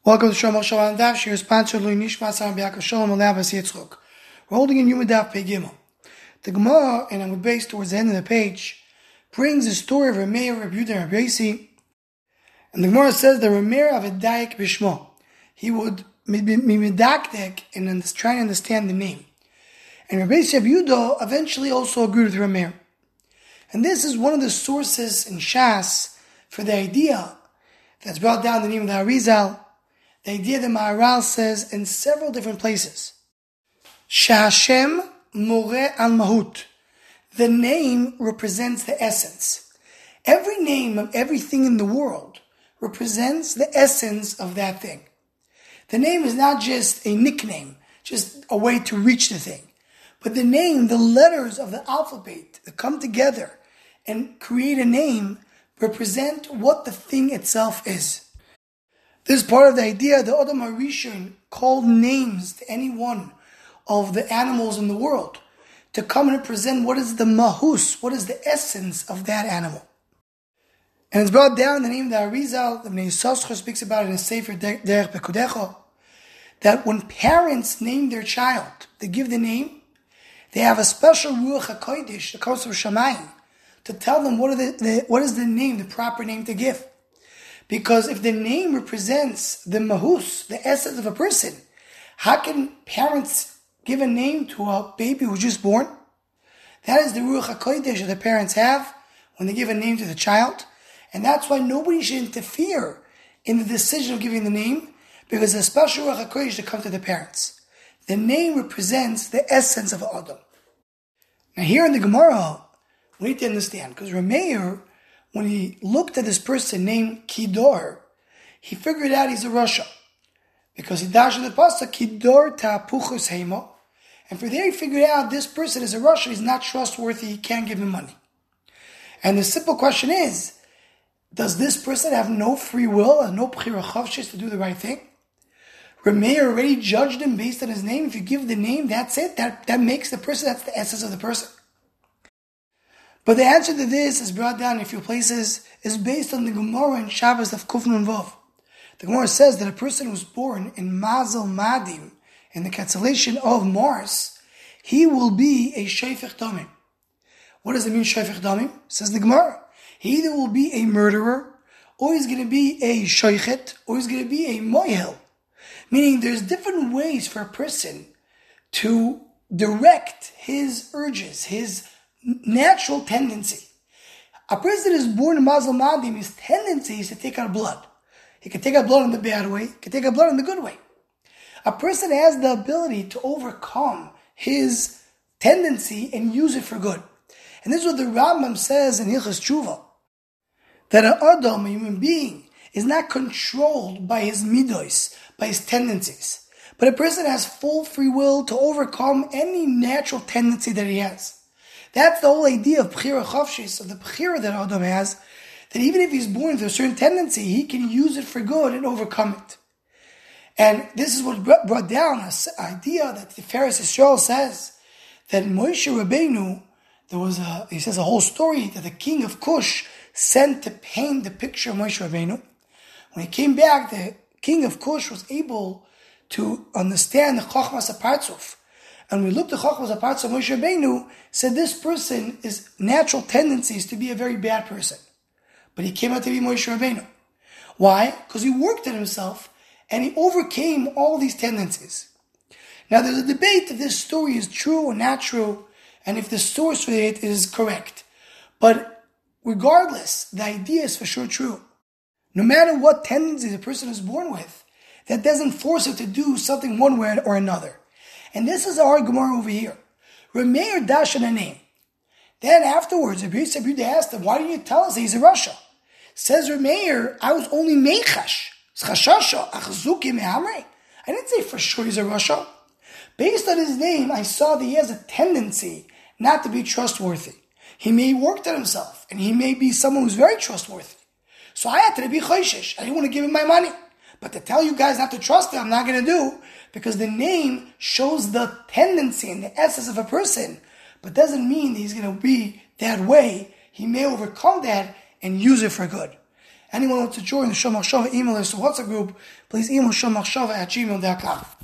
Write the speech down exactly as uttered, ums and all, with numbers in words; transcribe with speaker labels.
Speaker 1: Welcome to Shalom Shalom Daf. She is sponsored by Nishmat Sam B'Yakov Shalom Alabas Yitzchok. We're holding in Yuma Daf Pei Gimel. The Gemara, and I'm based towards the end of the page, brings the story of Rameir, Rabbi Yehuda, and Rabbi Yosi. And the Gemara says that Rameir Avedayik Bishmo. He would be medakdek and try to understand the name. And Rabbi Yosi Rabbi Yehuda eventually also agreed with Rameir. And this is one of the sources in Shas for the idea that's brought down the name of the Arizal. The idea that Maharal says in several different places. Sha'Hashem Moreh al Mahut. The name represents the essence. Every name of everything in the world represents the essence of that thing. The name is not just a nickname, just a way to reach the thing. But the name, the letters of the alphabet that come together and create a name represent what the thing itself is. This is part of the idea that Adam HaRishon called names to any one of the animals in the world to come and present what is the mahus, what is the essence of that animal. And it's brought down the name of the Arizal, the Bnei Yissaschar speaks about it in Sefer Derech Pekudecha, that when parents name their child, they give the name, they have a special Ruach HaKodesh that comes from Shamayim to tell them what, are the, the, what is the name, the proper name to give. Because if the name represents the mahus, the essence of a person, how can parents give a name to a baby who's just born? That is the Ruach HaKodesh that the parents have when they give a name to the child. And that's why nobody should interfere in the decision of giving the name, because there's a special Ruach HaKodesh that comes to the parents. The name represents the essence of Adam. Now here in the Gemara, we need to understand, because Rameir, when he looked at this person named Kidor, he figured out he's a Rasha. Because he dashed the pasuk, Kidor ta'apuchus heimo. And for there he figured out this person is a Rasha, he's not trustworthy, he can't give him money. And the simple question is, does this person have no free will and no bchira chavshis to do the right thing? Rameir already judged him based on his name. If you give the name, that's it. That, that makes the person, that's the essence of the person. But the answer to this is brought down in a few places, is based on the Gemara in Shabbos of Kuf Nun Vav. The Gemara says that a person who's born in Mazel Madim, in the cancellation of Mars, he will be a Shofech Damim. What does it mean, Shofech Damim? Says the Gemara. He either will be a murderer, or he's going to be a Shoichet, or he's going to be a Moihel. Meaning there's different ways for a person to direct his urges, his natural tendency. A person is born in Mazel Madim, his tendency is to take out blood. He can take out blood in the bad way, he can take out blood in the good way. A person has the ability to overcome his tendency and use it for good. And this is what the Rambam says in Hilchos Tshuva, that an Adam, a human being, is not controlled by his midos, by his tendencies. But a person has full free will to overcome any natural tendency that he has. That's the whole idea of Bchira Chavshis, of the Bchira that Adam has, that even if he's born with a certain tendency, he can use it for good and overcome it. And this is what brought down an idea that the Tiferes Yisrael says, that Moshe Rabbeinu, there was a, he says a whole story that the king of Cush sent to paint the picture of Moshe Rabbeinu. When he came back, the king of Cush was able to understand the Chochmas HaPartzuf. And we looked at Chochmas HaPartzuf of Moshe Rabbeinu, said this person is natural tendencies to be a very bad person. But he came out to be Moshe Rabbeinu. Why? Because he worked at himself and he overcame all these tendencies. Now there's a debate if this story is true or not true, and if the source for it is correct. But regardless, the idea is for sure true. No matter what tendencies a person is born with, that doesn't force him to do something one way or another. And this is our Gemara over here. Rameir dash on a name. Then afterwards, Rabbi Yehuda asked him, why didn't you tell us that he's a Rasha? Says Rameir, I was only mechash. I didn't say for sure he's a Rasha. Based on his name, I saw that he has a tendency not to be trustworthy. He may have worked at himself, and he may be someone who's very trustworthy. So I had to be chayshish. I didn't want to give him my money. But to tell you guys not to trust him, I'm not going to do, because the name shows the tendency and the essence of a person, but doesn't mean that he's going to be that way. He may overcome that and use it for good. Anyone who wants to join the Shul Machshava email list or WhatsApp group, please email shul machshava at gmail dot com.